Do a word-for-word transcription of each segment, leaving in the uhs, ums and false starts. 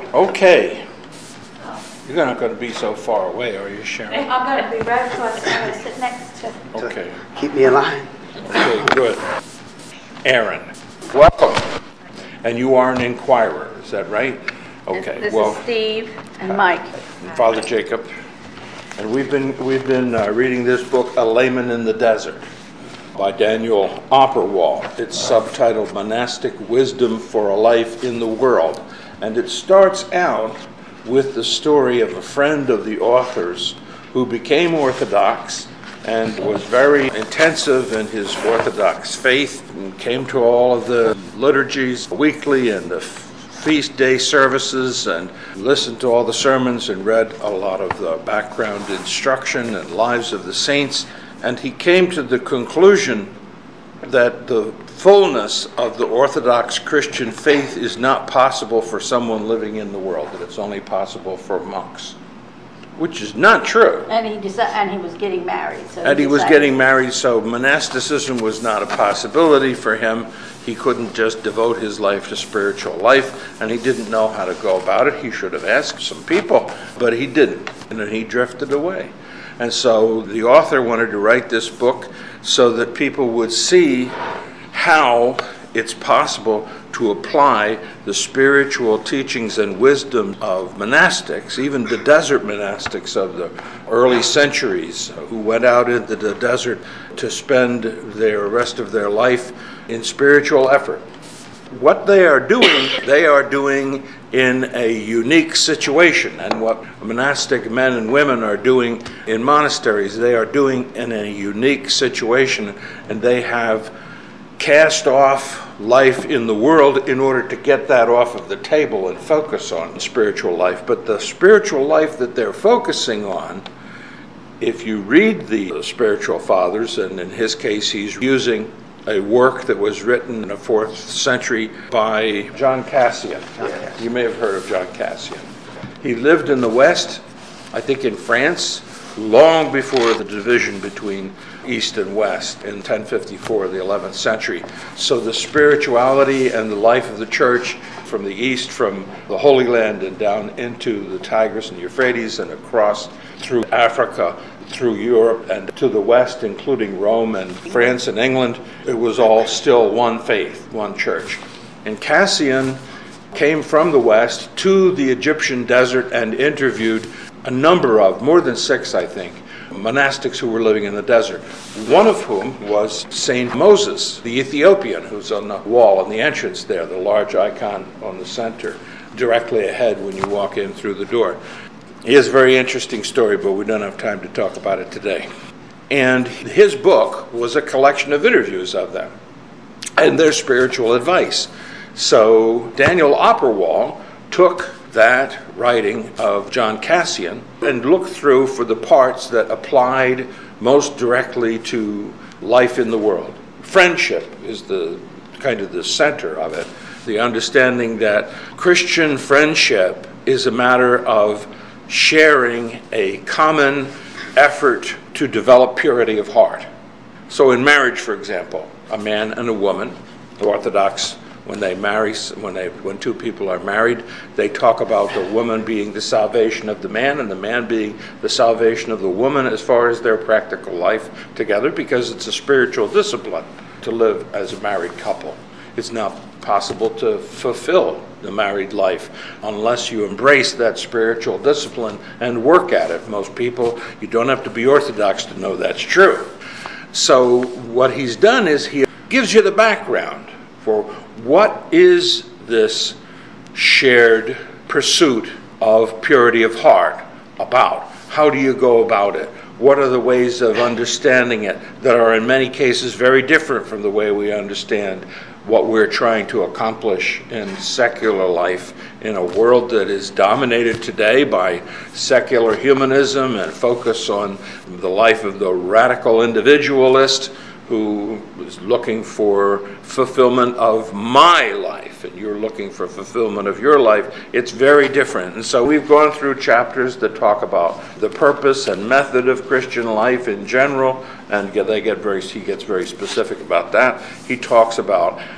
Okay. You're not going to be so far away, are you, Sharon? I'm going to be right close. I'm going to sit next to. Okay. Keep me in line. Okay, good. Aaron, welcome. And you are an inquirer, is that right? Okay. This well, is Steve and Mike. Father Jacob. And we've been we've been uh, reading this book, A Layman in the Desert, by Daniel Opperwald. It's subtitled Monastic Wisdom for a Life in the World. And it starts out with the story of a friend of the author's who became Orthodox and was very intensive in his Orthodox faith and came to all of the liturgies weekly and the feast day services and listened to all the sermons and read a lot of the background instruction and lives of the saints. And he came to the conclusion that the fullness of the Orthodox Christian faith is not possible for someone living in the world, that it's only possible for monks, which is not true. And he decided, and he was getting married. So And he was decided- getting married, so monasticism was not a possibility for him. He couldn't just devote his life to spiritual life, and he didn't know how to go about it. He should have asked some people, but he didn't, and then he drifted away. And so the author wanted to write this book so that people would see how it's possible to apply the spiritual teachings and wisdom of monastics, even the desert monastics of the early centuries who went out into the desert to spend the rest of their life in spiritual effort. What they are doing, they are doing in a unique situation. And what monastic men and women are doing in monasteries, they are doing in a unique situation. And they have cast off life in the world in order to get that off of the table and focus on spiritual life. But the spiritual life that they're focusing on, if you read the spiritual fathers, and in his case he's using a work that was written in the fourth century by John Cassian. You may have heard of John Cassian. He lived in the West, I think in France, long before the division between East and West in ten fifty-four, the eleventh century. So the spirituality and the life of the church from the East, from the Holy Land and down into the Tigris and Euphrates and across through Africa, through Europe and to the West, including Rome and France and England, it was all still one faith, one church. And Cassian came from the West to the Egyptian desert and interviewed a number of, more than six, I think, monastics who were living in the desert, one of whom was Saint Moses, the Ethiopian, who's on the wall in the entrance there, the large icon on the center, directly ahead when you walk in through the door. He has a very interesting story, but we don't have time to talk about it today. And his book was a collection of interviews of them and their spiritual advice. So Daniel Opperwald took that writing of John Cassian and looked through for the parts that applied most directly to life in the world. Friendship is the kind of the center of it. The understanding that Christian friendship is a matter of sharing a common effort to develop purity of heart. So in marriage, for example, a man and a woman, Orthodox, when they marry, when they, when two people are married, they talk about the woman being the salvation of the man and the man being the salvation of the woman as far as their practical life together, because it's a spiritual discipline to live as a married couple. It's not possible to fulfill the married life unless you embrace that spiritual discipline and work at it. Most people, you don't have to be Orthodox to know that's true. So what he's done is he gives you the background for what is this shared pursuit of purity of heart about? How do you go about it? What are the ways of understanding it that are in many cases very different from the way we understand what we're trying to accomplish in secular life in a world that is dominated today by secular humanism and focus on the life of the radical individualist who is looking for fulfillment of my life, and you're looking for fulfillment of your life. It's very different. And so we've gone through chapters that talk about the purpose and method of Christian life in general, and they get very, he gets very specific about that. He talks about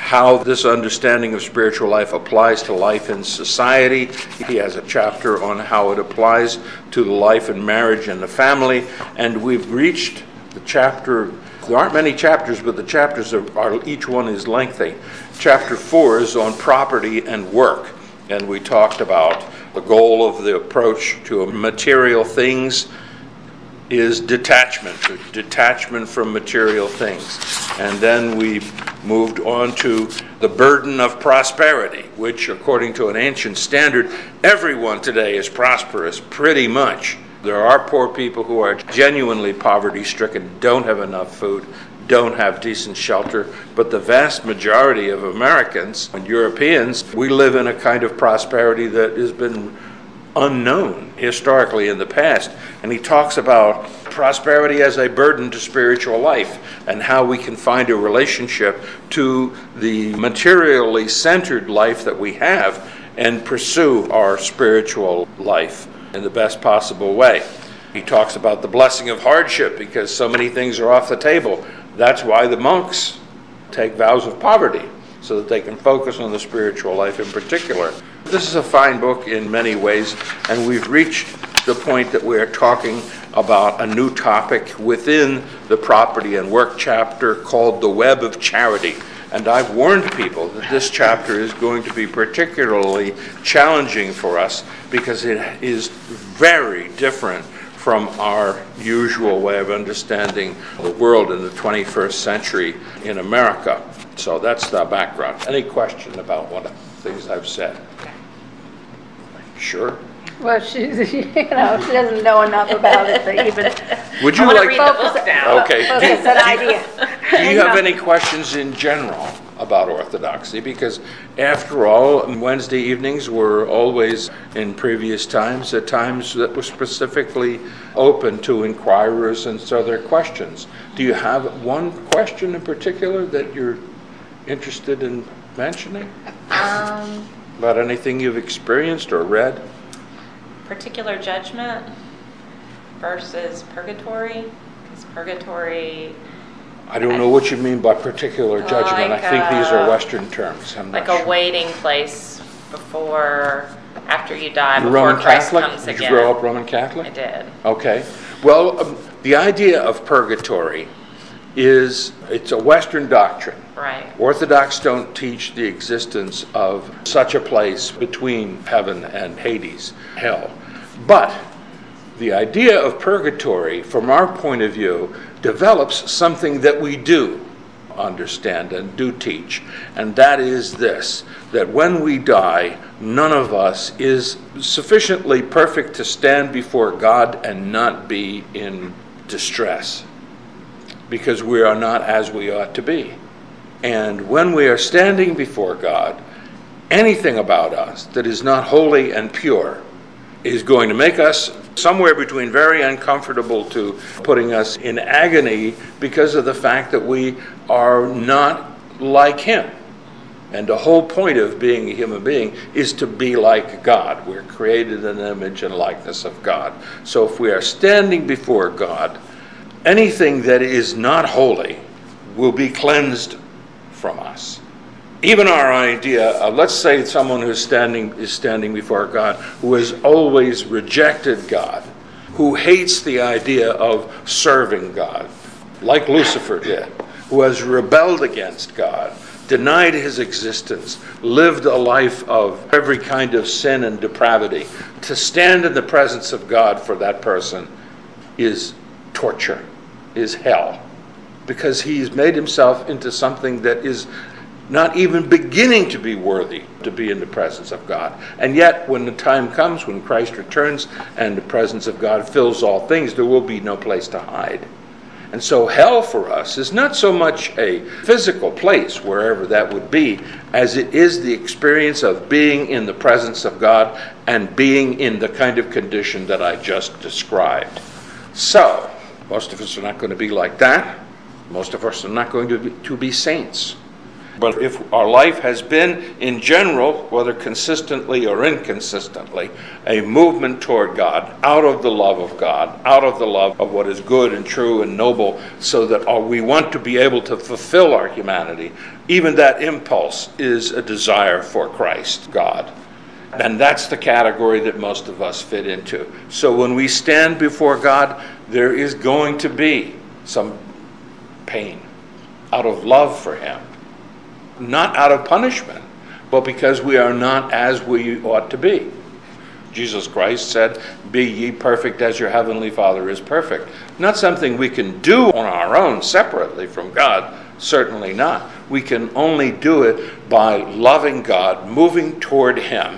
how this understanding of spiritual life applies to life in society. He has a chapter on how it applies to the life in marriage and the family. And we've reached the chapter, there aren't many chapters, but the chapters are, are each one is lengthy. Chapter four is on property and work. And we talked about the goal of the approach to material things is detachment, detachment from material things. And then we moved on to the burden of prosperity, which according to an ancient standard, everyone today is prosperous, pretty much. There are poor people who are genuinely poverty-stricken, don't have enough food, don't have decent shelter, but the vast majority of Americans and Europeans, we live in a kind of prosperity that has been unknown historically in the past. And he talks about prosperity as a burden to spiritual life and how we can find a relationship to the materially centered life that we have and pursue our spiritual life in the best possible way. He talks about the blessing of hardship because so many things are off the table. That's why the monks take vows of poverty, so that they can focus on the spiritual life in particular. This is a fine book in many ways, and we've reached the point that we're talking about a new topic within the property and work chapter called the web of charity. And I've warned people that this chapter is going to be particularly challenging for us because it is very different from our usual way of understanding the world in the twenty-first century in America. So that's the background. Any question about one of the things I've said? Sure. Well, she's, you know, she doesn't know enough about it to even Would you I want like to read the book now. Okay. focus an idea. Do you have any questions in general about Orthodoxy? Because after all, Wednesday evenings were always, in previous times, at times that were specifically open to inquirers and so their questions. Do you have one question in particular that you're interested in mentioning? Um, About anything you've experienced or read? particular judgment versus purgatory. Because purgatory, I don't know what you mean by particular judgment. Like, I think these are uh, Western terms. I'm like not a sure. waiting place before, after you die, You're before Roman Christ Catholic? comes Did again. you grow up Roman Catholic? I did. Okay. Well, um, the idea of purgatory is, it's a Western doctrine. Right. Orthodox don't teach the existence of such a place between heaven and Hades, hell. But the idea of purgatory, from our point of view, develops something that we do understand and do teach, and that is this, that when we die, none of us is sufficiently perfect to stand before God and not be in distress, because we are not as we ought to be. And when we are standing before God, anything about us that is not holy and pure is going to make us somewhere between very uncomfortable to putting us in agony because of the fact that we are not like Him. And the whole point of being a human being is to be like God. We're created in the image and likeness of God. So if we are standing before God, anything that is not holy will be cleansed from us. Even our idea of, let's say someone who's standing is standing before God, who has always rejected God, who hates the idea of serving God, like Lucifer did, who has rebelled against God, denied His existence, lived a life of every kind of sin and depravity. To stand in the presence of God for that person is torture, is hell, because he's made himself into something that is not even beginning to be worthy to be in the presence of God. And yet, when the time comes, when Christ returns and the presence of God fills all things, there will be no place to hide. And so hell for us is not so much a physical place, wherever that would be, as it is the experience of being in the presence of God and being in the kind of condition that I just described. So, most of us are not going to be like that. Most of us are not going to be, to be saints. But if our life has been, in general, whether consistently or inconsistently, a movement toward God, out of the love of God, out of the love of what is good and true and noble, so that we want to be able to fulfill our humanity, even that impulse is a desire for Christ, God. And that's the category that most of us fit into. So when we stand before God, there is going to be some pain out of love for Him. Not out of punishment, but because we are not as we ought to be. Jesus Christ said, "Be ye perfect as your heavenly Father is perfect." Not something we can do on our own separately from God. Certainly not. We can only do it by loving God, moving toward Him,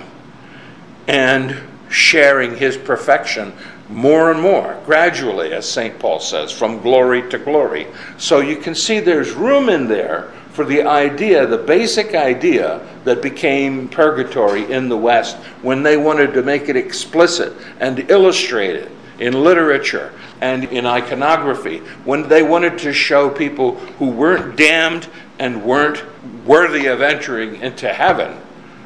and sharing His perfection more and more, gradually, as Saint Paul says, from glory to glory. So you can see there's room in there for the idea, the basic idea that became purgatory in the West when they wanted to make it explicit and illustrate it in literature and in iconography, when they wanted to show people who weren't damned and weren't worthy of entering into heaven.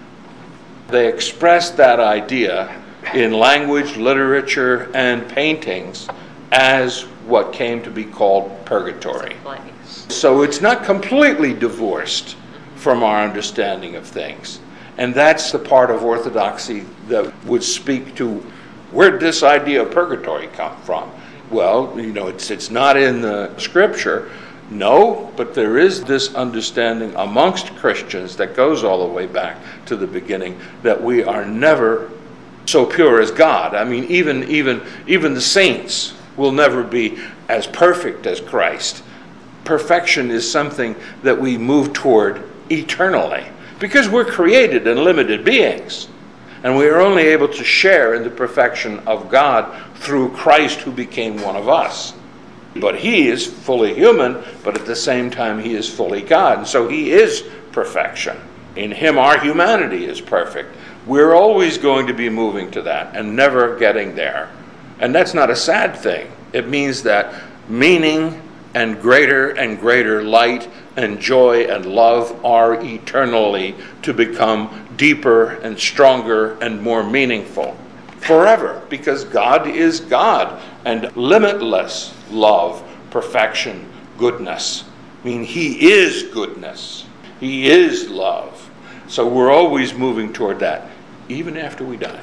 They expressed that idea in language, literature, and paintings as what came to be called purgatory. So it's not completely divorced from our understanding of things. And that's the part of orthodoxy that would speak to where did this idea of purgatory come from? Well, you know, it's it's not in the scripture, no, but there is this understanding amongst Christians that goes all the way back to the beginning that we are never so pure as God. I mean, even even even the saints will never be as perfect as Christ. Perfection is something that we move toward eternally because we're created and limited beings. And we are only able to share in the perfection of God through Christ who became one of us. But He is fully human, but at the same time He is fully God. And so He is perfection. In Him our humanity is perfect. We're always going to be moving to that and never getting there. And that's not a sad thing. It means that meaning and greater and greater light and joy and love are eternally to become deeper and stronger and more meaningful forever, because God is God, and limitless love, perfection, goodness. I mean, He is goodness. He is love. So we're always moving toward that, even after we die.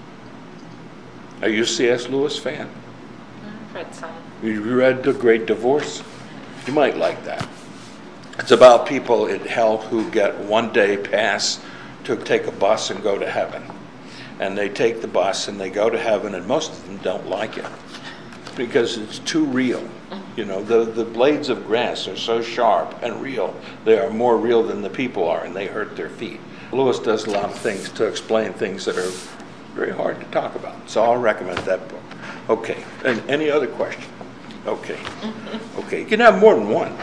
Are you a C S Lewis fan? I've read some. You read The Great Divorce? You might like that. It's about people in hell who get one day pass to take a bus and go to heaven. And they take the bus and they go to heaven, and most of them don't like it because it's too real. You know, the, the blades of grass are so sharp and real. They are more real than the people are, and they hurt their feet. Lewis does a lot of things to explain things that are very hard to talk about. So I'll recommend that book. Okay. And any other question? Okay. Okay. You can have more than one.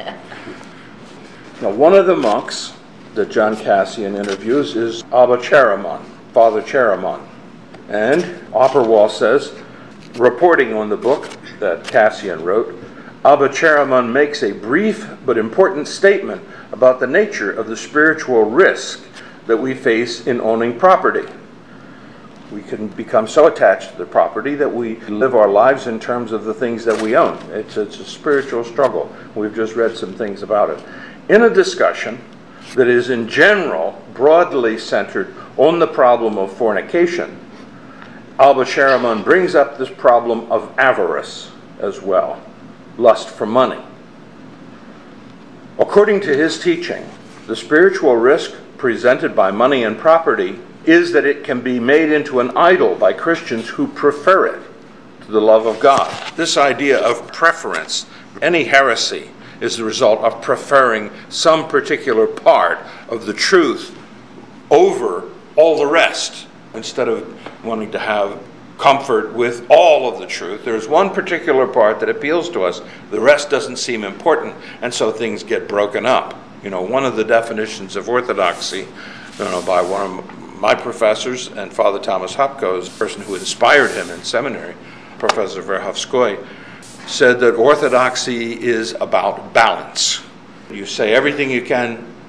Now, one of the monks that John Cassian interviews is Abba Charamon, Father Charamon. And Opperwall says, reporting on the book that Cassian wrote, Abba Charamon makes a brief but important statement about the nature of the spiritual risk that we face in owning property. We can become so attached to the property that we live our lives in terms of the things that we own. It's, it's a spiritual struggle. We've just read some things about it. In a discussion that is in general broadly centered on the problem of fornication, Abba Charamon brings up this problem of avarice as well, lust for money. According to his teaching, the spiritual risk presented by money and property is that it can be made into an idol by Christians who prefer it to the love of God. This idea of preference, any heresy, is the result of preferring some particular part of the truth over all the rest. Instead of wanting to have comfort with all of the truth, there's one particular part that appeals to us. The rest doesn't seem important, and so things get broken up. You know, one of the definitions of orthodoxy, you know, by one of my professors, and Father Thomas Hopko, the person who inspired him in seminary, Professor Verhofskoy, said that orthodoxy is about balance. You say everything you can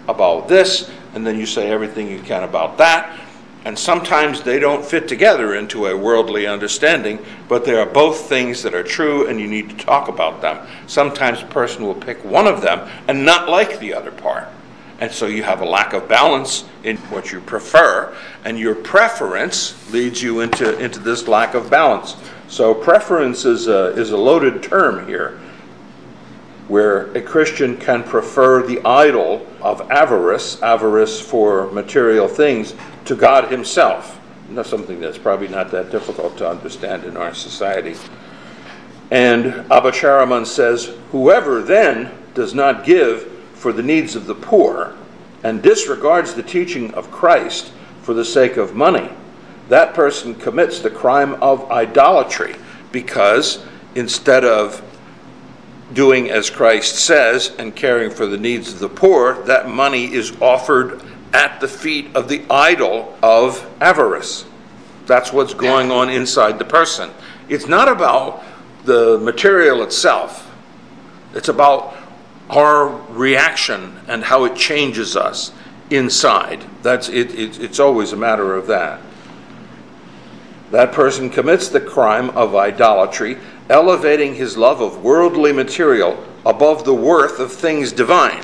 about this, and then you say everything you can about that. And sometimes they don't fit together into a worldly understanding, but they are both things that are true, and you need to talk about them. Sometimes a person will pick one of them and not like the other part. And so you have a lack of balance in what you prefer, and your preference leads you into, into this lack of balance. So preference is a, is a loaded term here, where a Christian can prefer the idol of avarice, avarice for material things, to God himself. That's something that's probably not that difficult to understand in our society. And Abba Sharaman says, whoever then does not give for the needs of the poor and disregards the teaching of Christ for the sake of money, that person commits the crime of idolatry, because instead of doing as Christ says and caring for the needs of the poor, that money is offered at the feet of the idol of avarice. That's what's going on inside the person. It's not about the material itself. It's about our reaction and how it changes us inside. That's it, it, it's always a matter of that. That person commits the crime of idolatry, elevating his love of worldly material above the worth of things divine.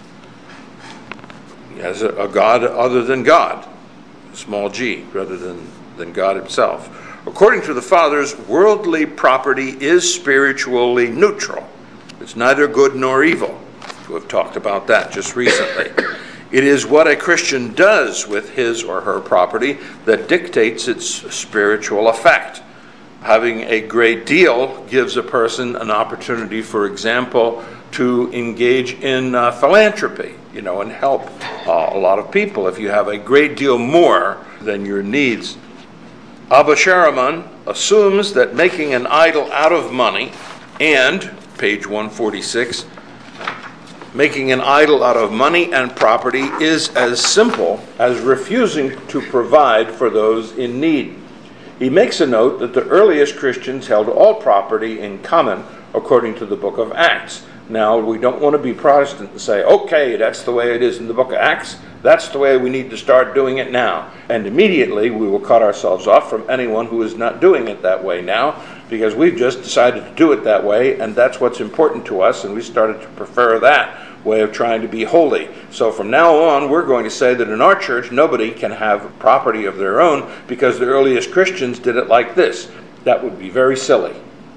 He has a, a God other than God, small g, rather than, than God himself. According to the Fathers, worldly property is spiritually neutral. It's neither good nor evil. We have talked about that just recently. It is what a Christian does with his or her property that dictates its spiritual effect. Having a great deal gives a person an opportunity, for example, to engage in uh, philanthropy, you know, and help uh, a lot of people if you have a great deal more than your needs. Abba Sharaman assumes that making an idol out of money and, page one forty-six, making an idol out of money and property is as simple as refusing to provide for those in need. He makes a note that the earliest Christians held all property in common according to the book of Acts. Now, we don't want to be Protestant and say, okay, that's the way it is in the book of Acts. That's the way we need to start doing it now. And immediately we will cut ourselves off from anyone who is not doing it that way now, because we've just decided to do it that way, and that's what's important to us, and we started to prefer that way of trying to be holy. So from now on, we're going to say that in our church, nobody can have property of their own because the earliest Christians did it like this. That would be very silly.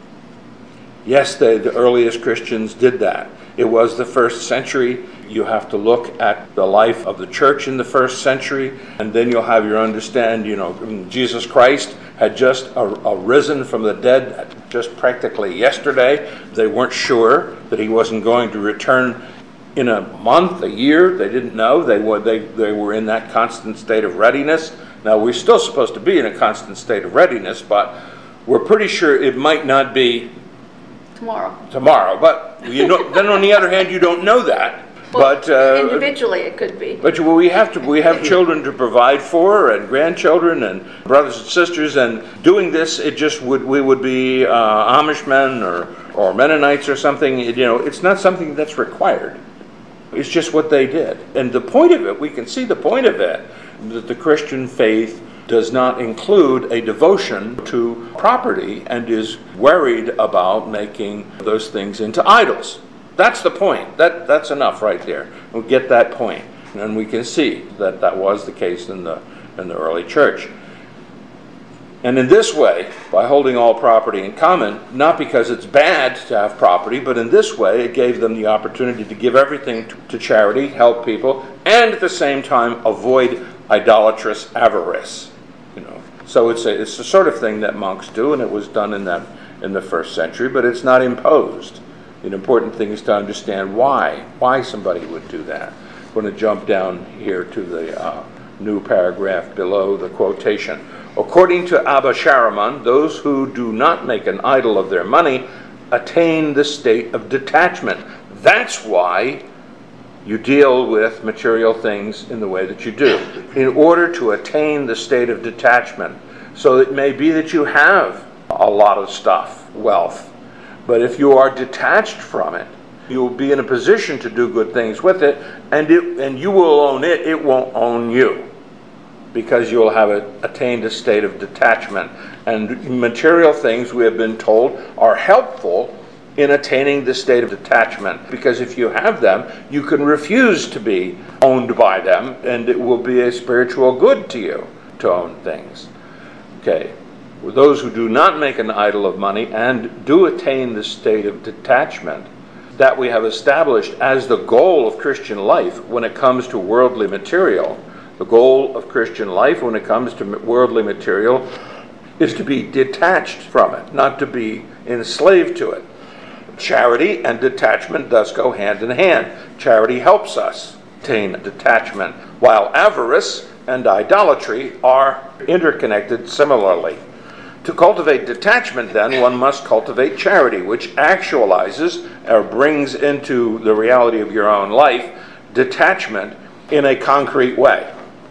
Yes, they, the earliest Christians did that. It was the first century. You have to look at the life of the church in the first century, and then you'll have your understand, you know, Jesus Christ had just arisen from the dead just practically yesterday. They weren't sure that he wasn't going to return in a month, a year. They didn't know. They were, they, they were in that constant state of readiness. Now, we're still supposed to be in a constant state of readiness, but we're pretty sure it might not be Tomorrow. tomorrow. But you know, then on the other hand, you don't know that. Well, but uh, individually it could be. But we have to. We have children to provide for, and grandchildren, and brothers and sisters. And doing this, it just would we would be uh, Amishmen or or Mennonites or something. You know, it's not something that's required. It's just what they did. And the point of it, we can see the point of it, that the Christian faith does not include a devotion to property and is worried about making those things into idols. That's the point. That that's enough right there. We'll get that point. And we can see that that was the case in the in the early church. And in this way, by holding all property in common, not because it's bad to have property, but in this way, it gave them the opportunity to give everything to, to charity, help people, and at the same time avoid idolatrous avarice. You know, so it's a it's the sort of thing that monks do, and it was done in that in the first century, but it's not imposed. The important thing is to understand why why somebody would do that. I'm going to jump down here to the uh, new paragraph below the quotation. According to Abba Sharaman, those who do not make an idol of their money attain the state of detachment. That's why you deal with material things in the way that you do, in order to attain the state of detachment. So it may be that you have a lot of stuff, wealth, but if you are detached from it, You'll be in a position to do good things with it, and it, and you will own it. It won't own you, because you'll have attained a state of detachment. And material things, we have been told, are helpful in attaining the state of detachment, because if you have them, you can refuse to be owned by them, and it will be a spiritual good to you to own things. Okay. Those who do not make an idol of money and do attain the state of detachment that we have established as the goal of Christian life when it comes to worldly material, the goal of Christian life when it comes to worldly material is to be detached from it, not to be enslaved to it. Charity and detachment thus go hand in hand. Charity helps us attain detachment, while avarice and idolatry are interconnected similarly. To cultivate detachment, then, one must cultivate charity, which actualizes or brings into the reality of your own life detachment in a concrete way.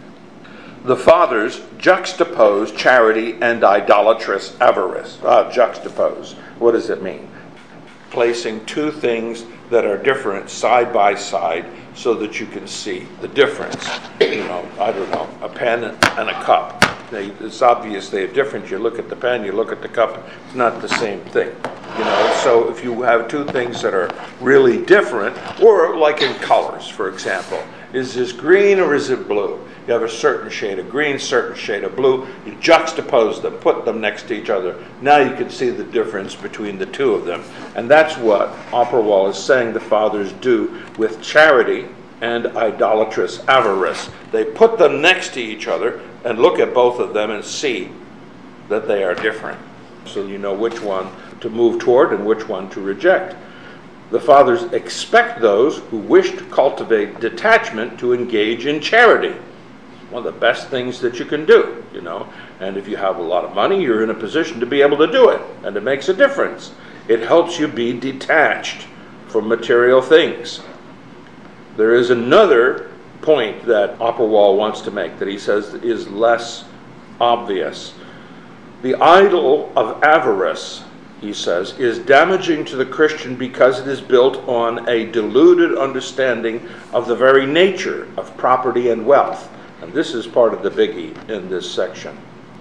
The fathers juxtapose charity and idolatrous avarice. Uh, juxtapose. What does it mean? Placing two things that are different side by side so that you can see the difference. You know, I don't know, a pen and a cup. They, it's obvious they are different. You look at the pen, you look at the cup, it's not the same thing. You know, so if you have two things that are really different, or like in colors, for example, is this green or is it blue? You have a certain shade of green, certain shade of blue. You juxtapose them, put them next to each other. Now you can see the difference between the two of them. And that's what Opperwall is saying the fathers do with charity and idolatrous avarice. They put them next to each other and look at both of them and see that they are different. So you know which one to move toward and which one to reject. The fathers expect those who wish to cultivate detachment to engage in charity. One of the best things that you can do, you know. And if you have a lot of money, you're in a position to be able to do it. And it makes a difference. It helps you be detached from material things. There is another point that Opperwall wants to make that he says is less obvious. The idol of avarice, he says, is damaging to the Christian because it is built on a deluded understanding of the very nature of property and wealth. And this is part of the biggie in this section.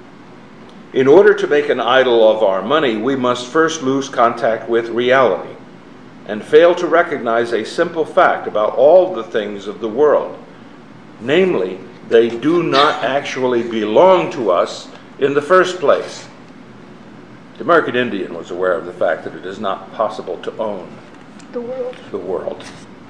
In order to make an idol of our money, we must first lose contact with reality and fail to recognize a simple fact about all the things of the world. Namely, they do not actually belong to us in the first place. The American Indian was aware of the fact that it is not possible to own The world. the world.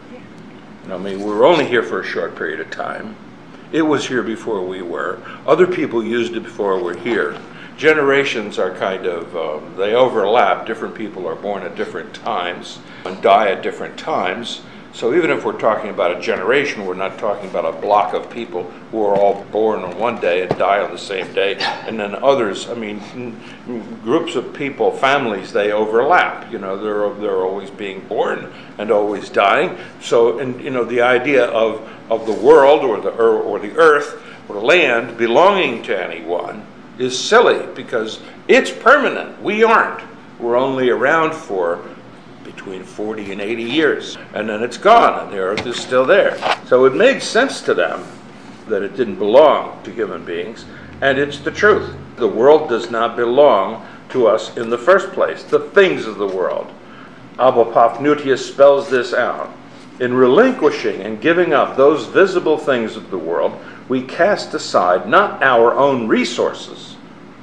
I mean, we were only here for a short period of time. It was here before we were. Other people used it before we're here. Generations are kind of, um, they overlap. Different people are born at different times and die at different times. So even if we're talking about a generation, we're not talking about a block of people who are all born on one day and die on the same day. And then others, I mean, groups of people, families, they overlap. You know, they're they're always being born and always dying. So, and you know, the idea of, of the world or the or, or the earth or the land belonging to anyone is silly because it's permanent. We aren't. We're only around for between forty and eighty years, and then it's gone, and the earth is still there. So it made sense to them that it didn't belong to human beings, and it's the truth. The world does not belong to us in the first place, the things of the world. Abba Paphnutius spells this out. In relinquishing and giving up those visible things of the world, we cast aside not our own resources,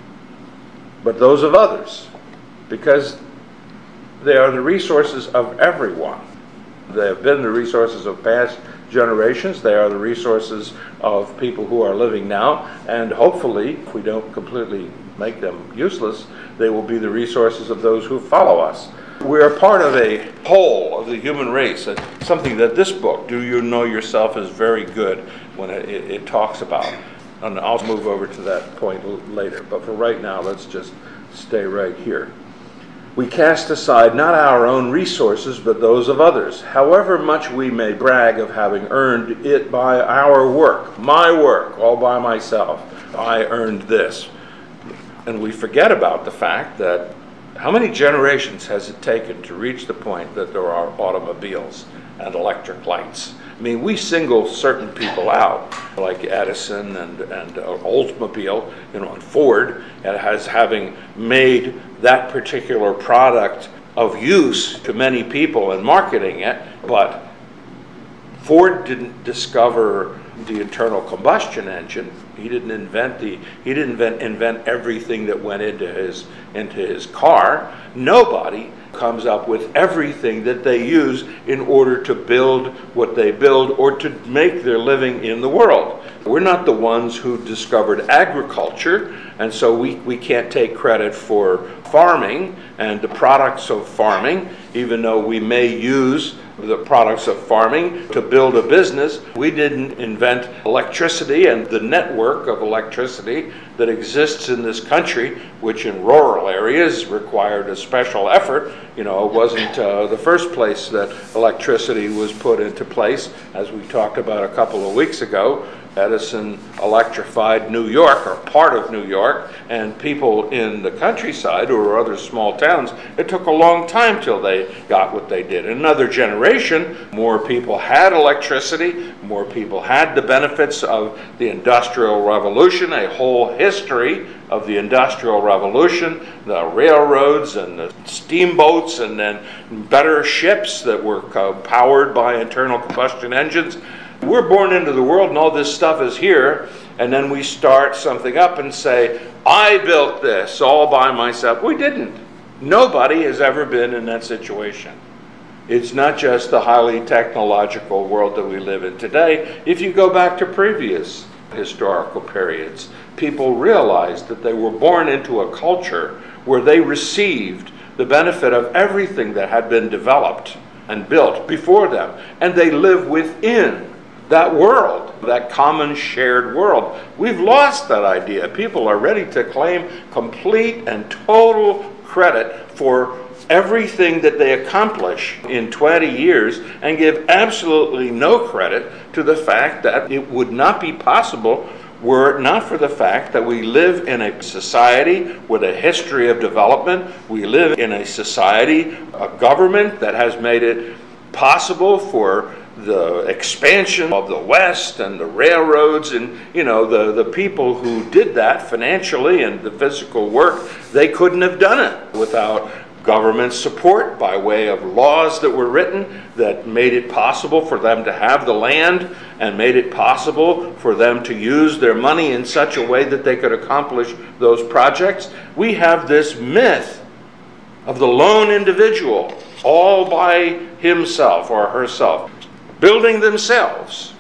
but those of others, because they are the resources of everyone. They have been the resources of past generations. They are the resources of people who are living now. And hopefully, if we don't completely make them useless, they will be the resources of those who follow us. We are part of a whole of the human race, something that this book, Do You Know Yourself, is very good when it, it, it talks about. And I'll move over to that point later. But for right now, let's just stay right here. We cast aside not our own resources, but those of others, however much we may brag of having earned it by our work, my work, all by myself. I earned this. And we forget about the fact that How many generations has it taken to reach the point that there are automobiles and electric lights? I mean, we single certain people out, like Edison and, and uh, Oldsmobile, you know, and Ford, and as having made that particular product of use to many people and marketing it. But Ford didn't discover the internal combustion engine. He didn't invent the. He didn't invent, invent everything that went into his into his car. Nobody comes up with everything that they use in order to build what they build or to make their living in the world. We're not the ones who discovered agriculture, and so we, we can't take credit for farming and the products of farming, even though we may use the products of farming to build a business. We didn't invent electricity and the network of electricity that exists in this country, which in rural areas required a special effort. You know, it wasn't uh, the first place that electricity was put into place, as we talked about a couple of weeks ago. Edison electrified New York, or part of New York, and people in the countryside or other small towns, it took a long time till they got what they did. In another generation, more people had electricity, more people had the benefits of the Industrial Revolution, a whole history of the Industrial Revolution, the railroads and the steamboats, and then better ships that were powered by internal combustion engines. We're born into the world and all this stuff is here, and then we start something up and say, I built this all by myself. We didn't. Nobody has ever been in that situation. It's not just the highly technological world that we live in today. If you go back to previous historical periods, people realized that they were born into a culture where they received the benefit of everything that had been developed and built before them, and they live within that world, that common shared world. We've lost that idea. People are ready to claim complete and total credit for everything that they accomplish in twenty years and give absolutely no credit to the fact that it would not be possible were it not for the fact that we live in a society with a history of development. We live in a society, a government that has made it possible for the expansion of the West and the railroads, and you know the, the people who did that financially and the physical work, they couldn't have done it without government support by way of laws that were written that made it possible for them to have the land and made it possible for them to use their money in such a way that they could accomplish those projects. We have this myth of the lone individual all by himself or herself, building themselves,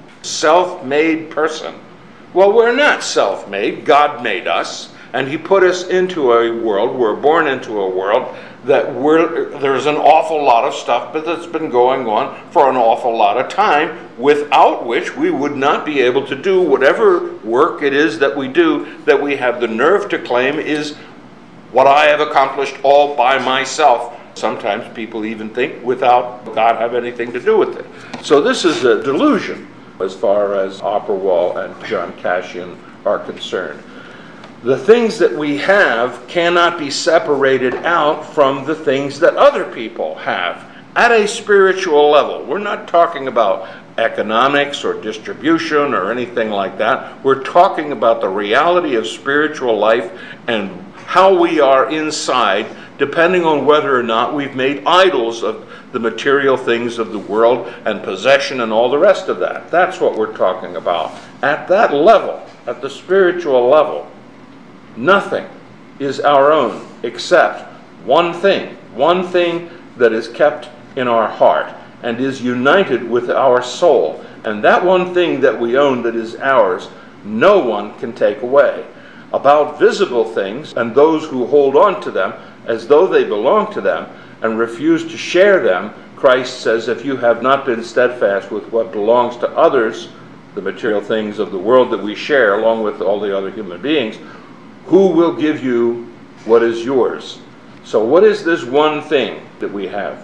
self-made person. Well, we're not self-made. God made us, and he put us into a world, we're born into a world that we're, there's an awful lot of stuff but that's been going on for an awful lot of time, without which we would not be able to do whatever work it is that we do, that we have the nerve to claim is what I have accomplished all by myself. Sometimes people even think without God have anything to do with it. So this is a delusion as far as Oberwald and John Cassian are concerned. The things that we have cannot be separated out from the things that other people have at a spiritual level. We're not talking about economics or distribution or anything like that. We're talking about the reality of spiritual life and how we are inside, depending on whether or not we've made idols of the material things of the world and possession and all the rest of that. That's what we're talking about. At that level, at the spiritual level, nothing is our own except one thing, one thing that is kept in our heart and is united with our soul. And that one thing that we own that is ours, no one can take away. About visible things and those who hold on to them as though they belong to them and refuse to share them, Christ says, if you have not been steadfast with what belongs to others, the material things of the world that we share along with all the other human beings, who will give you what is yours? So what is this one thing that we have?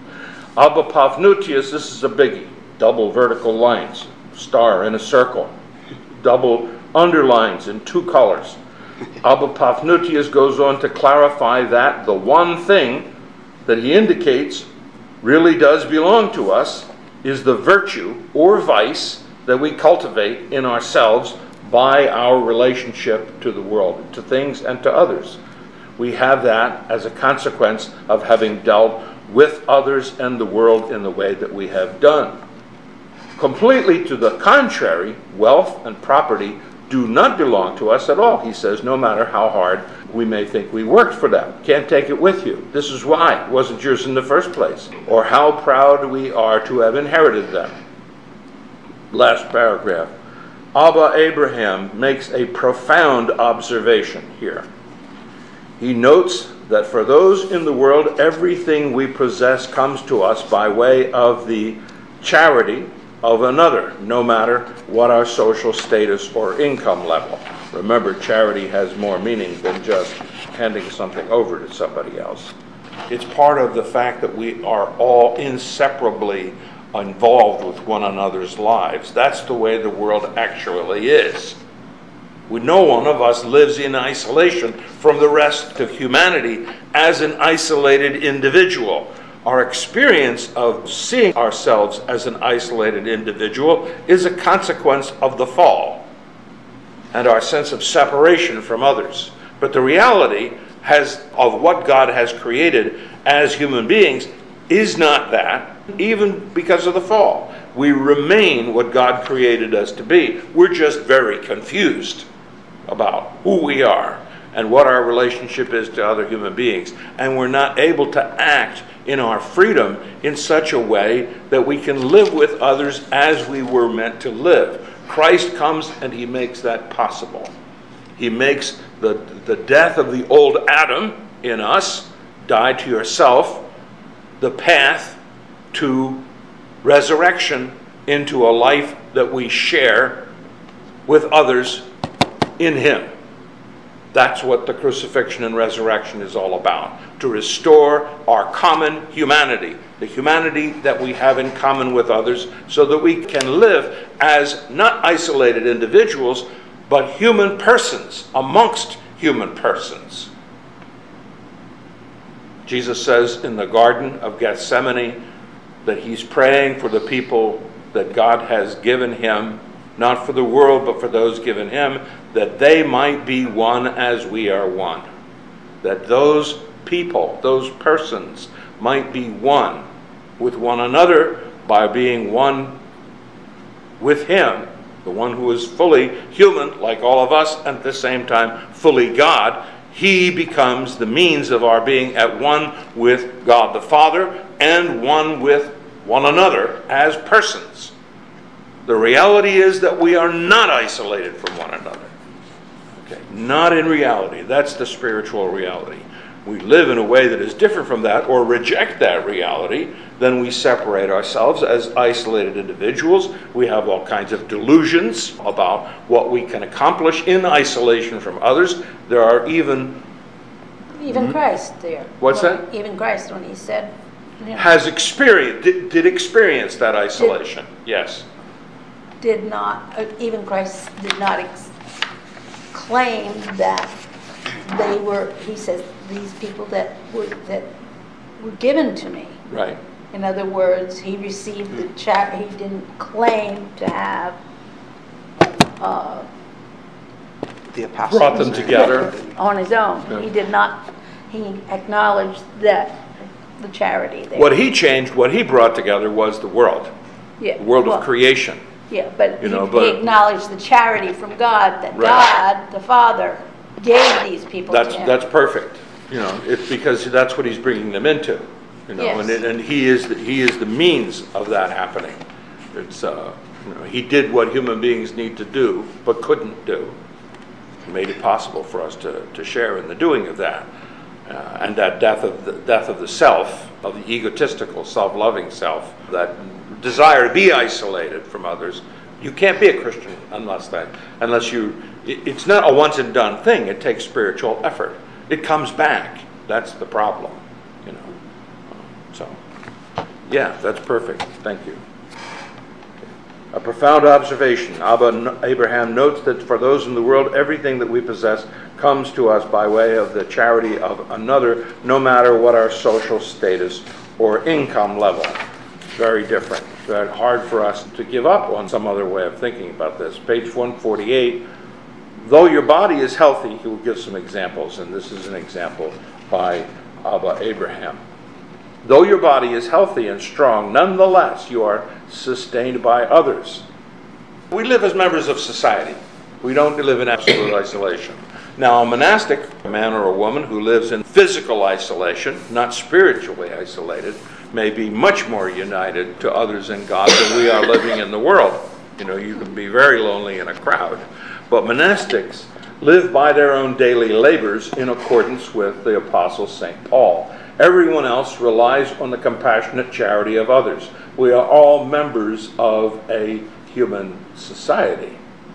Abapaphnutius, this is a biggie. Double vertical lines, star in a circle, double underlines in two colors. Abba Paphnutius goes on to clarify that the one thing that he indicates really does belong to us is the virtue or vice that we cultivate in ourselves by our relationship to the world, to things and to others. We have that as a consequence of having dealt with others and the world in the way that we have done. Completely to the contrary, wealth and property do not belong to us at all, he says, no matter how hard we may think we worked for them. Can't take it with you. This is why it wasn't yours in the first place. Or how proud we are to have inherited them. Last paragraph. Abba Abraham makes a profound observation here. He notes that for those in the world, everything we possess comes to us by way of the charity of another, no matter what our social status or income level. Remember, charity has more meaning than just handing something over to somebody else. It's part of the fact that we are all inseparably involved with one another's lives. That's the way the world actually is. We, no one of us lives in isolation from the rest of humanity as an isolated individual. Our experience of seeing ourselves as an isolated individual is a consequence of the fall and our sense of separation from others. But the reality has of what God has created as human beings is not that, even because of the fall. We remain what God created us to be. We're just very confused about who we are and what our relationship is to other human beings. And we're not able to act in our freedom in such a way that we can live with others as we were meant to live. Christ comes and he makes that possible. He makes the, the death of the old Adam in us, die to yourself, the path to resurrection into a life that we share with others in him. That's what the crucifixion and resurrection is all about. To restore our common humanity, the humanity that we have in common with others, so that we can live as not isolated individuals, but human persons amongst human persons. Jesus says in the Garden of Gethsemane that he's praying for the people that God has given him, not for the world, but for those given him, that they might be one as we are one. That those people, those persons, might be one with one another by being one with him, the one who is fully human, like all of us, and at the same time fully God. He becomes the means of our being at one with God the Father and one with one another as persons. The reality is that we are not isolated from one another. Okay, not in reality. That's the spiritual reality. We live in a way that is different from that or reject that reality, then we separate ourselves as isolated individuals. We have all kinds of delusions about what we can accomplish in isolation from others. There are even... Even mm-hmm. Christ there. What's well, that? Even Christ when he said... You know, has experienced, did, did experience that isolation. Did, yes. Did not, uh, even Christ did not ex- claim that they were, he says, these people that were, that were given to me. Right. In other words, he received the chat. He didn't claim to have uh, the apostles brought them together on his own. Yeah. He did not. He acknowledged that the charity there. What he changed, what he brought together was the world, yeah. the world well, of creation. Yeah, but, you he, know, but he acknowledged the charity from God that right. God, the Father, gave these people that's, to him. That's perfect. You know, it's because that's what he's bringing them into. You know, yes. and it, and he is the, he is the means of that happening. It's uh, you know, he did what human beings need to do but couldn't do. He made it possible for us to, to share in the doing of that, uh, and that death of the death of the self, of the egotistical, self-loving self, that desire to be isolated from others. You can't be a Christian unless that, unless you. It, it's not a once and done thing. It takes spiritual effort. It comes back. That's the problem. You know. So, yeah, that's perfect. Thank you. A profound observation. Abba Abraham notes that for those in the world, everything that we possess comes to us by way of the charity of another, no matter what our social status or income level. Very different. Very hard for us to give up on some other way of thinking about this. Page one forty-eight. Though your body is healthy, he will give some examples, and this is an example by Abba Abraham. Though your body is healthy and strong, nonetheless you are sustained by others. We live as members of society. We don't live in absolute isolation. Now, a monastic, a man or a woman who lives in physical isolation, not spiritually isolated, may be much more united to others in God than we are living in the world. You know, you can be very lonely in a crowd. But monastics live by their own daily labors in accordance with the Apostle Saint Paul. Everyone else relies on the compassionate charity of others. We are all members of a human society.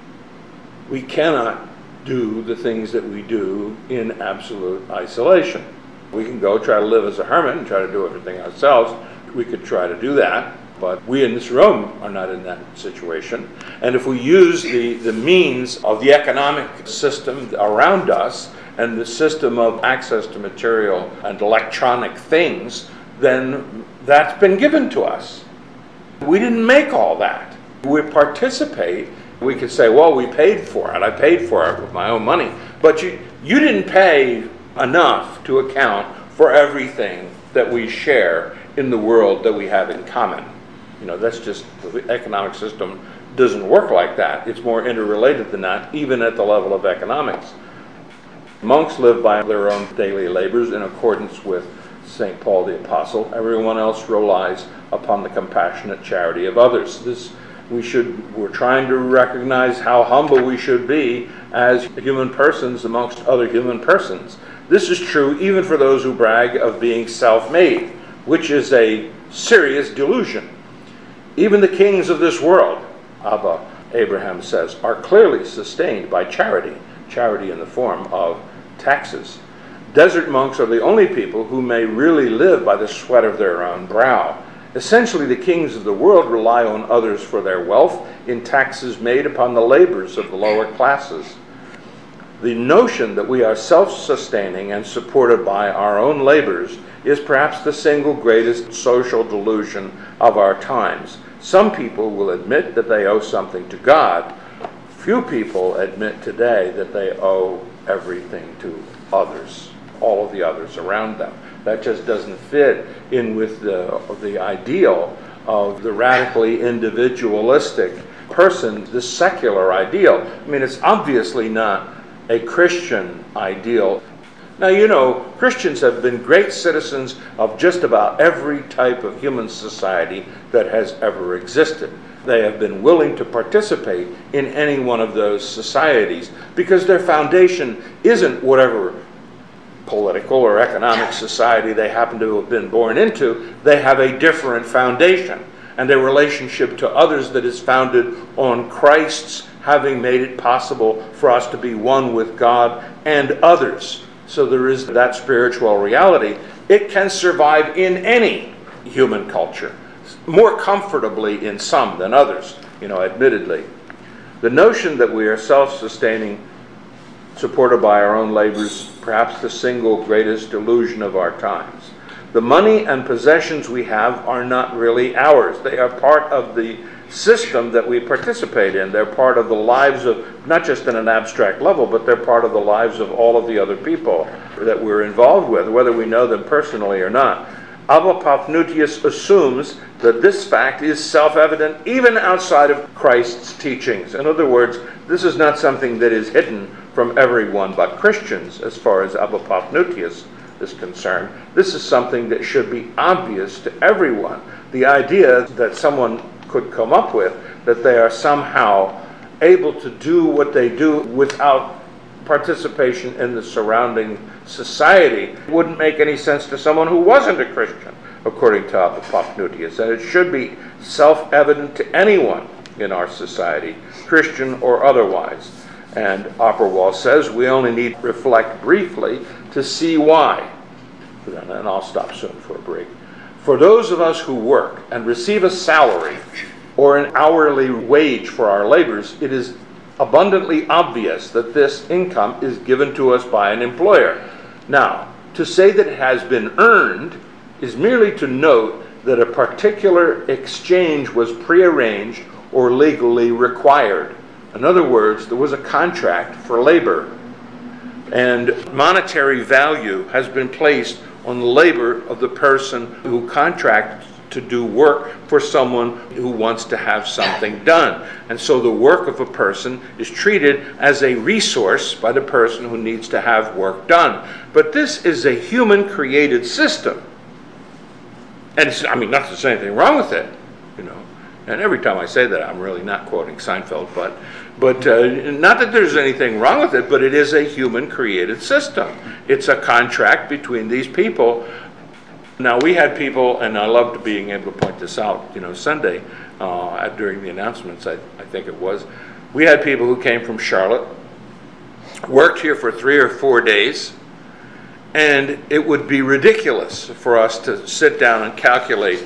We cannot do the things that we do in absolute isolation. We can go try to live as a hermit and try to do everything ourselves. We could try to do that, but we in this room are not in that situation. And if we use the, the means of the economic system around us and the system of access to material and electronic things, then that's been given to us. We didn't make all that. We participate. We could say, well, we paid for it. I paid for it with my own money. But you, you didn't pay enough to account for everything that we share in the world that we have in common. You know, that's just, the economic system doesn't work like that. It's more interrelated than that, even at the level of economics. Monks live by their own daily labors in accordance with Saint Paul the Apostle. Everyone else relies upon the compassionate charity of others. This we should, we're trying to recognize how humble we should be as human persons amongst other human persons. This is true even for those who brag of being self-made, which is a serious delusion. Even the kings of this world, Abba Abraham says, are clearly sustained by charity, charity in the form of taxes. Desert monks are the only people who may really live by the sweat of their own brow. Essentially, the kings of the world rely on others for their wealth in taxes made upon the labors of the lower classes. The notion that we are self-sustaining and supported by our own labors is perhaps the single greatest social delusion of our times. Some people will admit that they owe something to God. Few people admit today that they owe everything to others, all of the others around them. That just doesn't fit in with the, the ideal of the radically individualistic person, the secular ideal. I mean, it's obviously not a Christian ideal. Now, you know, Christians have been great citizens of just about every type of human society that has ever existed. They have been willing to participate in any one of those societies because their foundation isn't whatever political or economic society they happen to have been born into. They have a different foundation, and their relationship to others that is founded on Christ's having made it possible for us to be one with God and others. So there is that spiritual reality. It can survive in any human culture, more comfortably in some than others, you know, admittedly. The notion that we are self-sustaining, supported by our own labors, perhaps the single greatest delusion of our times. The money and possessions we have are not really ours. They are part of the system that we participate in. They're part of the lives of, not just in an abstract level, but they're part of the lives of all of the other people that we're involved with, whether we know them personally or not. Abba Paphnutius assumes that this fact is self-evident even outside of Christ's teachings. In other words, this is not something that is hidden from everyone but Christians, as far as Abba Paphnutius is concerned. This is something that should be obvious to everyone. The idea that someone could come up with, that they are somehow able to do what they do without participation in the surrounding society, wouldn't make any sense to someone who wasn't a Christian, according to Abba Paphnutius. And it should be self-evident to anyone in our society, Christian or otherwise. And Opperwald says we only need to reflect briefly to see why. And I'll stop soon for a break. For those of us who work and receive a salary, or an hourly wage for our labors, it is abundantly obvious that this income is given to us by an employer. Now, to say that it has been earned is merely to note that a particular exchange was prearranged or legally required. In other words, there was a contract for labor, and monetary value has been placed on the labor of the person who contracts to do work for someone who wants to have something done. And so the work of a person is treated as a resource by the person who needs to have work done. But this is a human-created system. And it's, I mean, not to say anything wrong with it, you know. And every time I say that, I'm really not quoting Seinfeld, but but uh, not that there's anything wrong with it, but it is a human-created system. It's a contract between these people. Now, we had people, and I loved being able to point this out, you know, Sunday uh, during the announcements, I, I think it was. We had people who came from Charlotte, worked here for three or four days, and it would be ridiculous for us to sit down and calculate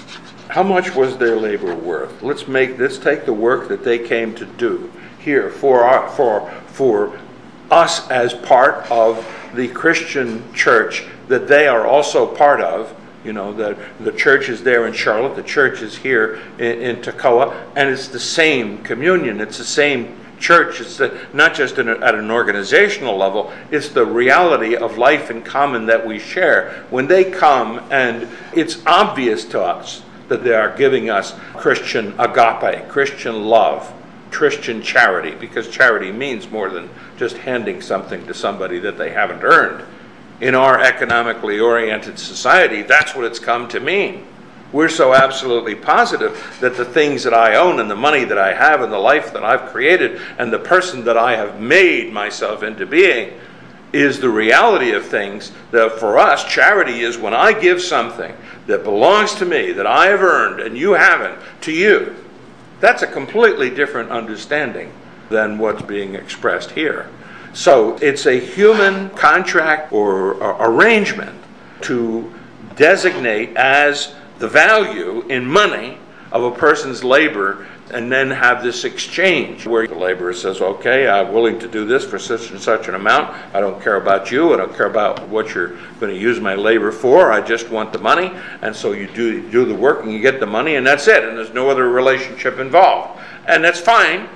how much was their labor worth. Let's make let's take the work that they came to do here for our, for for us as part of the Christian church that they are also part of. You know, the the church is there in Charlotte, the church is here in, in Toccoa, and it's the same communion. It's the same church. It's the, not just in a, at an organizational level. It's the reality of life in common that we share. When they come, and it's obvious to us that they are giving us Christian agape, Christian love, Christian charity, because charity means more than just handing something to somebody that they haven't earned. In our economically oriented society, that's what it's come to mean. We're so absolutely positive that the things that I own and the money that I have and the life that I've created and the person that I have made myself into being is the reality of things. That for us, charity is when I give something that belongs to me, that I have earned and you haven't, to you. That's a completely different understanding than what's being expressed here. So it's a human contract or, or arrangement to designate as the value in money of a person's labor, and then have this exchange where the laborer says, okay, I'm willing to do this for such and such an amount. I don't care about you. I don't care about what you're going to use my labor for. I just want the money. And so you do, you do the work and you get the money, and that's it. And there's no other relationship involved. And that's fine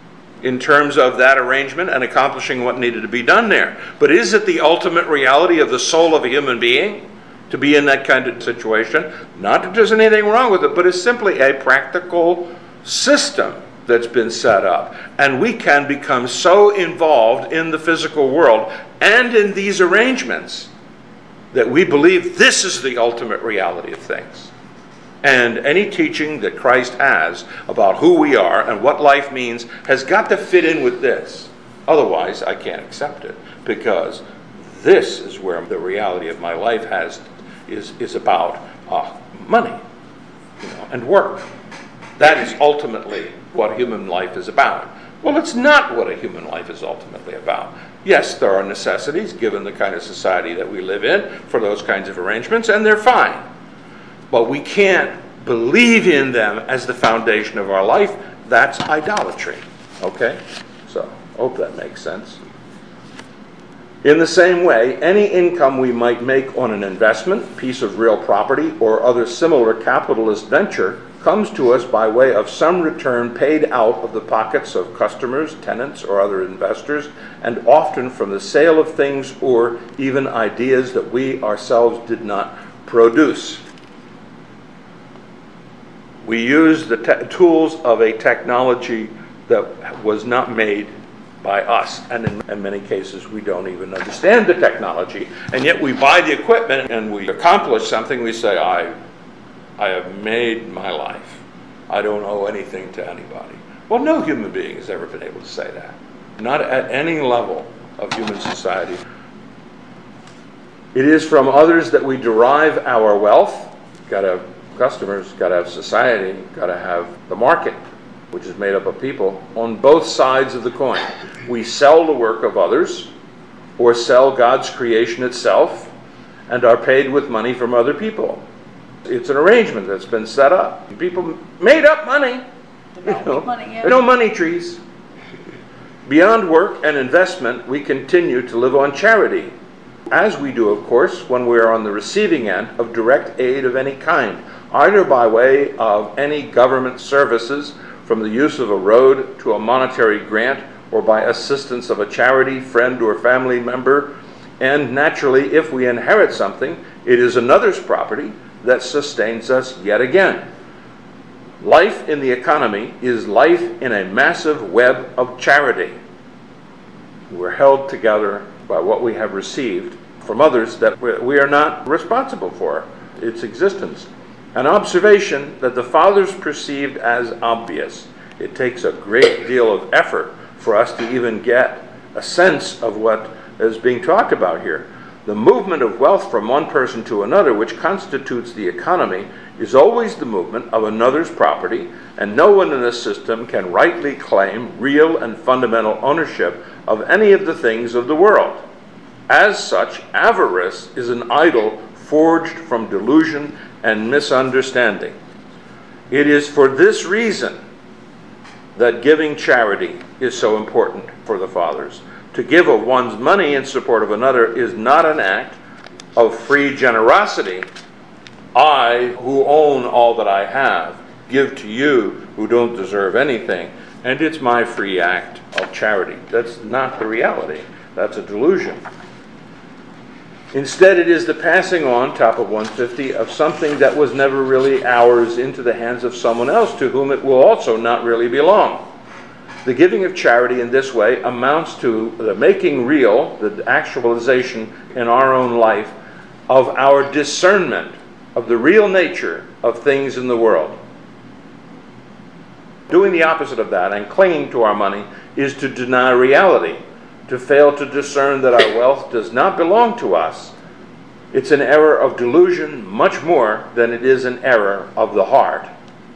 in terms of that arrangement and accomplishing what needed to be done there. But is it the ultimate reality of the soul of a human being to be in that kind of situation? Not that there's anything wrong with it, but it's simply a practical system that's been set up. And we can become so involved in the physical world and in these arrangements that we believe this is the ultimate reality of things. And any teaching that Christ has about who we are and what life means has got to fit in with this. Otherwise, I can't accept it, because this is where the reality of my life has is is about uh, money, you know, and work. That is ultimately what human life is about. Well, it's not what a human life is ultimately about. Yes, there are necessities, given the kind of society that we live in, for those kinds of arrangements, and they're fine. But we can't believe in them as the foundation of our life. That's idolatry. Okay? So, I hope that makes sense. In the same way, any income we might make on an investment, piece of real property, or other similar capitalist venture comes to us by way of some return paid out of the pockets of customers, tenants, or other investors, and often from the sale of things or even ideas that we ourselves did not produce. We use the te- tools of a technology that was not made by us, and in, in many cases we don't even understand the technology, and yet we buy the equipment and we accomplish something. We say, I I have made my life. I don't owe anything to anybody. Well, no human being has ever been able to say that. Not at any level of human society. It is from others that we derive our wealth. Got to have customers, got to have society, got to have the market, which is made up of people, on both sides of the coin. We sell the work of others, or sell God's creation itself, and are paid with money from other people. It's an arrangement that's been set up. People made up money. You know, Money, yeah. there are no money trees. Beyond work and investment, we continue to live on charity, as we do, of course, when we are on the receiving end of direct aid of any kind, either by way of any government services, from the use of a road to a monetary grant, or by assistance of a charity, friend, or family member. And naturally, if we inherit something, it is another's property that sustains us yet again. Life in the economy is life in a massive web of charity. We're held together by what we have received from others that we are not responsible for its existence. An observation that the fathers perceived as obvious. It takes a great deal of effort for us to even get a sense of what is being talked about here. The movement of wealth from one person to another, which constitutes the economy, is always the movement of another's property, and no one in the system can rightly claim real and fundamental ownership of any of the things of the world. As such, avarice is an idol forged from delusion and misunderstanding. It is for this reason that giving charity is so important for the fathers. To give of one's money in support of another is not an act of free generosity. I, who own all that I have, give to you who don't deserve anything, and it's my free act of charity. That's not the reality. That's a delusion. Instead, it is the passing on, top of one fifty, of something that was never really ours into the hands of someone else to whom it will also not really belong. The giving of charity in this way amounts to the making real, the actualization in our own life of our discernment of the real nature of things in the world. Doing the opposite of that and clinging to our money is to deny reality, to fail to discern that our wealth does not belong to us. It's an error of delusion much more than it is an error of the heart.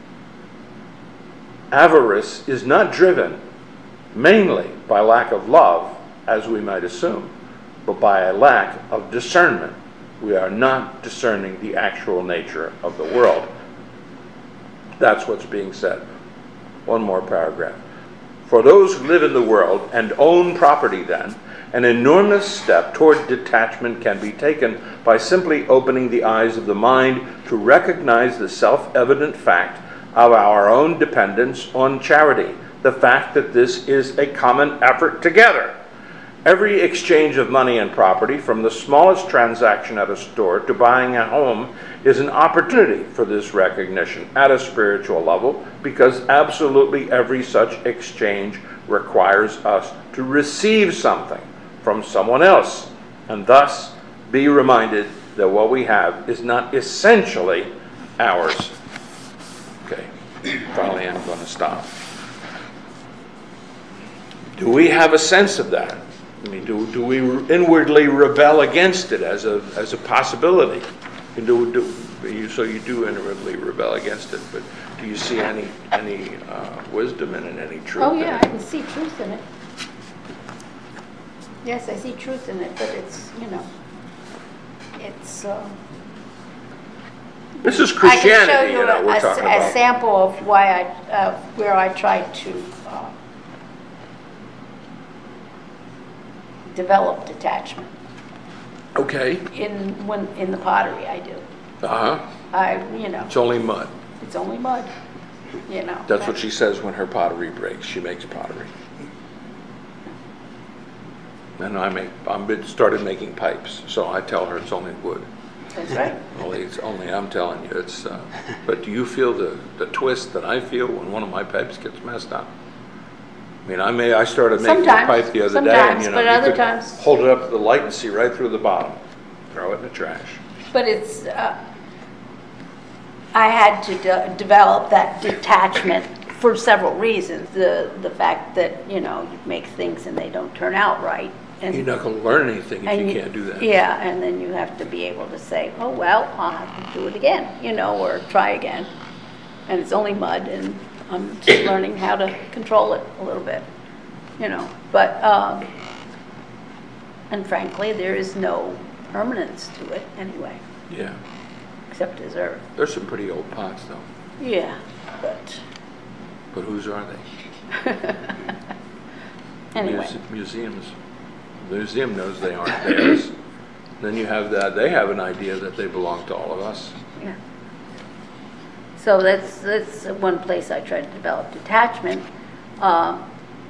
Avarice is not driven mainly by lack of love, as we might assume, but by a lack of discernment. We are not discerning the actual nature of the world. That's what's being said. One more paragraph. For those who live in the world and own property, then, an enormous step toward detachment can be taken by simply opening the eyes of the mind to recognize the self-evident fact of our own dependence on charity, the fact that this is a common effort together. Every exchange of money and property, from the smallest transaction at a store to buying a home, is an opportunity for this recognition at a spiritual level, because absolutely every such exchange requires us to receive something from someone else, and thus be reminded that what we have is not essentially ours. Okay, finally I'm going to stop. Do we have a sense of that? I mean, do, do we inwardly rebel against it as a as a possibility? And do, do you, so you do inwardly rebel against it, but do you see any any uh, wisdom in it, any truth Oh, in yeah, I it? can see truth in it. Yes, I see truth in it, but it's, you know, it's, uh, This is I can show Christianity, you you know, a, we're a, talking a about. sample of why I, uh, where I tried to uh, develop detachment. Okay. In when in the pottery I do. Uh-huh. I, you know, It's only mud. it's only mud, you know. That's what she says when her pottery breaks. She makes pottery. And I make, I'm been- started making pipes, so I tell her it's only wood. That's right. Only, it's only, I'm telling you, it's, uh, but do you feel the, the twist that I feel when one of my pipes gets messed up? I mean, I may, I started making a Sometimes, pipe the other day, and sometimes, you know, but you other could times- hold it up to the light and see right through the bottom. Throw it in the trash. But it's, uh, I had to de- develop that detachment for several reasons. The the fact that, you know, you make things and they don't turn out right. And, You're not gonna learn anything if and you can't do that. Yeah, and then you have to be able to say, oh, well, I'll have to do it again, you know, or try again. And it's only mud, and I'm just learning how to control it a little bit, you know. But, um, and frankly, there is no permanence to it anyway. Yeah. Except except his earth. There's some pretty old pots, though. Yeah, but But whose are they? anyway. Muse- Museums. The museum knows they aren't theirs. Then you have that, they have an idea that they belong to all of us. Yeah. So that's, that's one place I tried to develop detachment. Um,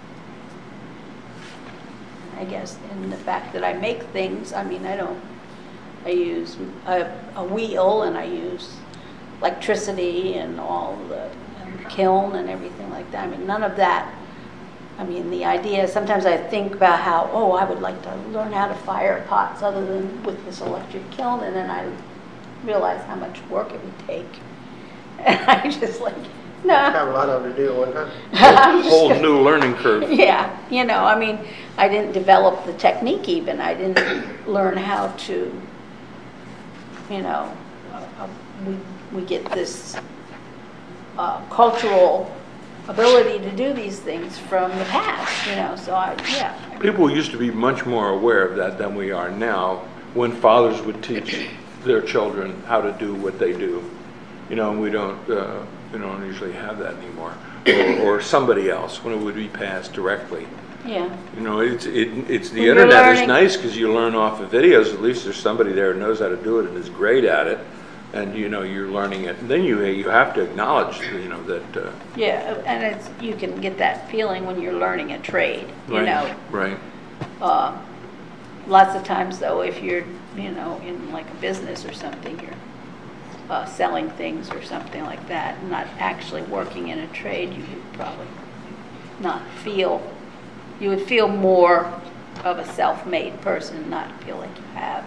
I guess in the fact that I make things, I mean, I don't, I use a, a wheel and I use electricity and all the and kiln and everything like that. I mean, none of that. I mean, the idea, sometimes I think about how, oh, I would like to learn how to fire pots other than with this electric kiln, and then I realize how much work it would take. And I just like, no. Have a lot of it to do at one time. I'm just Whole gonna- new learning curve. Yeah, you know, I mean, I didn't develop the technique even. I didn't learn how to, you know, uh, uh, we, we get this uh, cultural ability to do these things from the past, you know, so I, yeah. People used to be much more aware of that than we are now, when fathers would teach their children how to do what they do. You know, and we don't, uh, we don't usually have that anymore. Or, or somebody else, when it would be passed directly. Yeah, You know, it's, it, it's, the When you're internet is learning- nice because you learn off of videos. At least there's somebody there who knows how to do it and is great at it. And, you know, you're learning it. And then you, you have to acknowledge, you know, that, uh, yeah, and it's, you can get that feeling when you're learning a trade, you right, know. right. Uh, Lots of times, though, if you're, you know, in like a business or something, you're uh, selling things or something like that, not actually working in a trade, you would probably not feel, you would feel more of a self-made person, not feel like you have,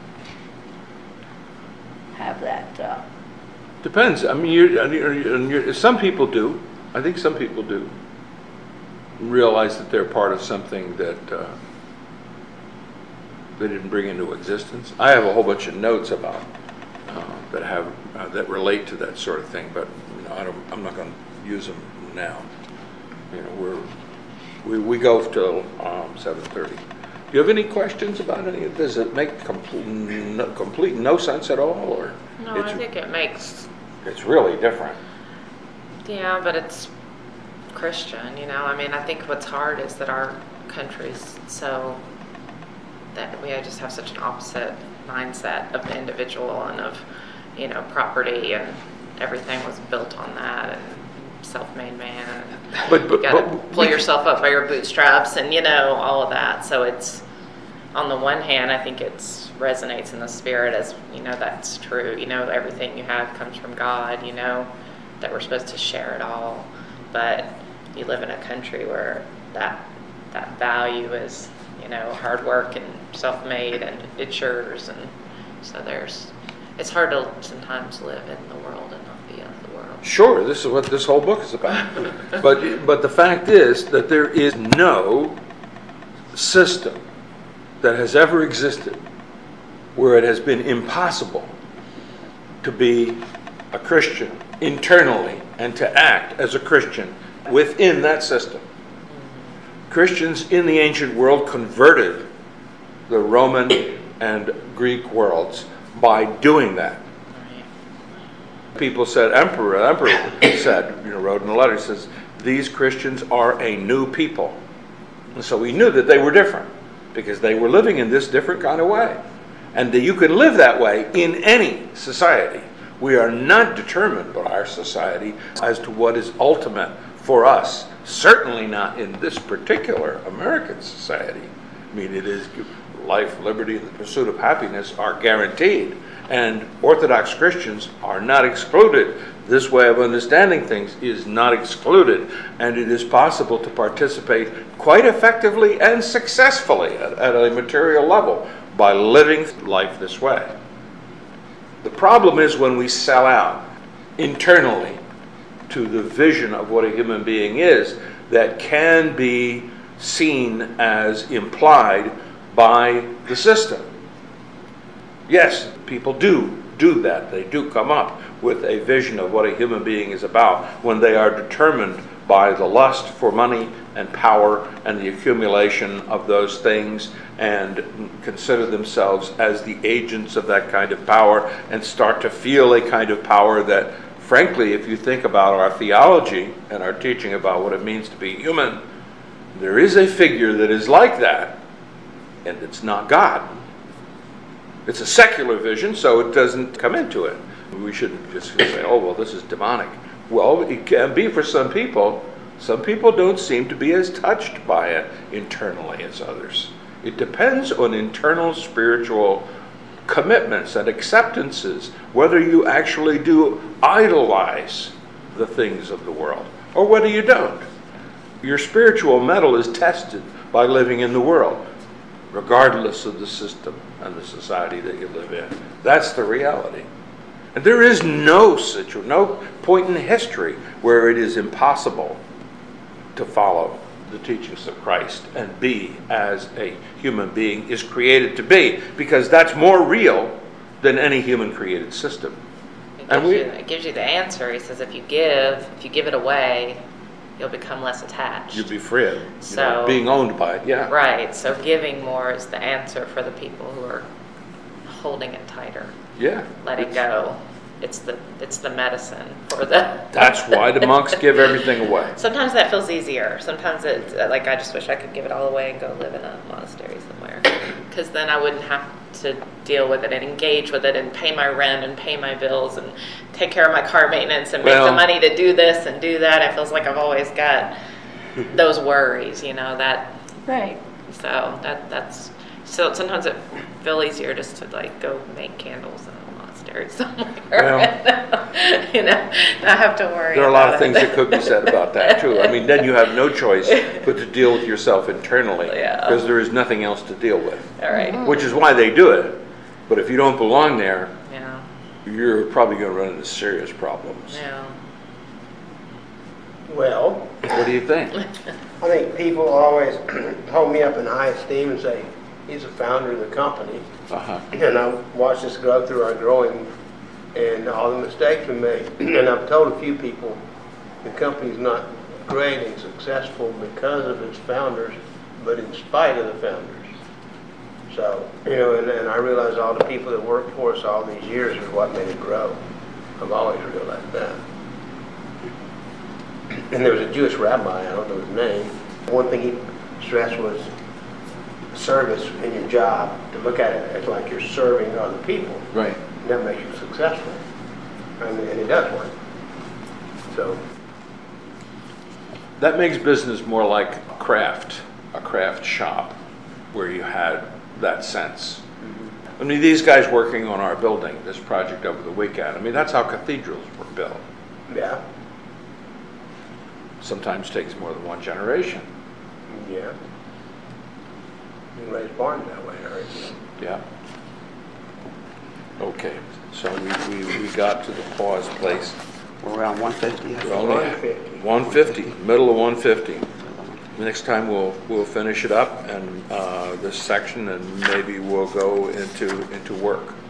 have that, uh, Depends. I mean, you're, you're, you're, some people do. I think some people do realize that they're part of something that uh, they didn't bring into existence. I have a whole bunch of notes about uh, that have uh, that relate to that sort of thing, but you know, I don't. I'm not going to use them now. You know, we're we we go till um, seven thirty. Do you have any questions about any of this? Does it make complete no, complete no sense at all, or No, it's, I think it makes, it's really different? yeah, but it's Christian, you know. I mean, I think what's hard is that our country's so, that we just have such an opposite mindset of the individual and of, you know, property, and everything was built on that, and self-made man, and But- but- you gotta but pull we- yourself up by your bootstraps, and you know, all of that. So it's, on the one hand, I think it's resonates in the spirit as, you know, that's true. You know, everything you have comes from God, you know, that we're supposed to share it all. But you live in a country where that that value is, you know, hard work and self-made, and it's yours. And so there's, it's hard to sometimes live in the world and not be of the world. Sure, this is what this whole book is about. but but the fact is that there is no system that has ever existed where it has been impossible to be a Christian internally and to act as a Christian within that system. Christians in the ancient world converted the Roman and Greek worlds by doing that. People said, Emperor, Emperor said, you know, wrote in a letter, he says, these Christians are a new people. And so we knew that they were different because they were living in this different kind of way. And that you can live that way in any society. We are not determined by our society as to what is ultimate for us. Certainly not in this particular American society. I mean, it is life, liberty, and the pursuit of happiness are guaranteed. And Orthodox Christians are not excluded. This way of understanding things is not excluded. And it is possible to participate quite effectively and successfully at, at a material level by living life this way. The problem is when we sell out internally to the vision of what a human being is that can be seen as implied by the system. Yes, people do do that. They do come up with a vision of what a human being is about when they are determined by the lust for money and power and the accumulation of those things, and consider themselves as the agents of that kind of power, and start to feel a kind of power that, frankly, if you think about our theology and our teaching about what it means to be human, there is a figure that is like that, and it's not God. It's a secular vision, so it doesn't come into it. We shouldn't just say, oh, well, this is demonic. Well, it can be for some people. Some people don't seem to be as touched by it internally as others. It depends on internal spiritual commitments and acceptances, whether you actually do idolize the things of the world or whether you don't. Your spiritual mettle is tested by living in the world, regardless of the system and the society that you live in. That's the reality. And there is no situ- no point in history where it is impossible to follow the teachings of Christ and be as a human being is created to be, because that's more real than any human created system. It And gives, we, you, it gives you the answer. He says if you give, if you give it away, you'll become less attached. you'd be free of, you So- know, being owned by it, yeah. Right, so giving more is the answer for the people who are holding it tighter, Yeah. letting It's- go. It's the it's the medicine for the. That's why the monks give everything away. Sometimes that feels easier. Sometimes it's uh, like I just wish I could give it all away and go live in a monastery somewhere, because then I wouldn't have to deal with it and engage with it and pay my rent and pay my bills and take care of my car maintenance and make Well- the money to do this and do that. It feels like I've always got those worries, you know that. Right. So that that's so sometimes it feels easier just to like go make candles in a monastery somewhere. Well, you know, not have to worry. there are a lot of about things it. that could be said about that too. I mean, then you have no choice but to deal with yourself internally, Yeah. because there is nothing else to deal with, All right. which is why they do it. But if you don't belong there, Yeah. you're probably going to run into serious problems. Yeah. Well, What do you think? I think people always hold me up in high esteem and say, he's the founder of the company. Uh-huh. And I've watched this grow through our growing and all the mistakes we made. And I've told a few people the company's not great and successful because of its founders, but in spite of the founders. So, you know, and, and I realize all the people that worked for us all these years is what made it grow. I've always realized that. And there was a Jewish rabbi, I don't know his name. One thing he stressed was service in your job, to look at it as like you're serving other people. Right. And that makes you successful. And, and it does work. So, That makes business more like a craft, a craft shop, where you had that sense. I mean, these guys working on our building, this project over the weekend, I mean, that's how cathedrals were built. yeah, Sometimes takes more than one generation. yeah. You raise barns that way, right? Yeah. Okay, so we, we, we got to the pause place. We're around one fifty, I We're think. only one fifty. one fifty, middle of one fifty. Next time we'll, we'll finish it up and, uh, this section, and maybe we'll go into, into work.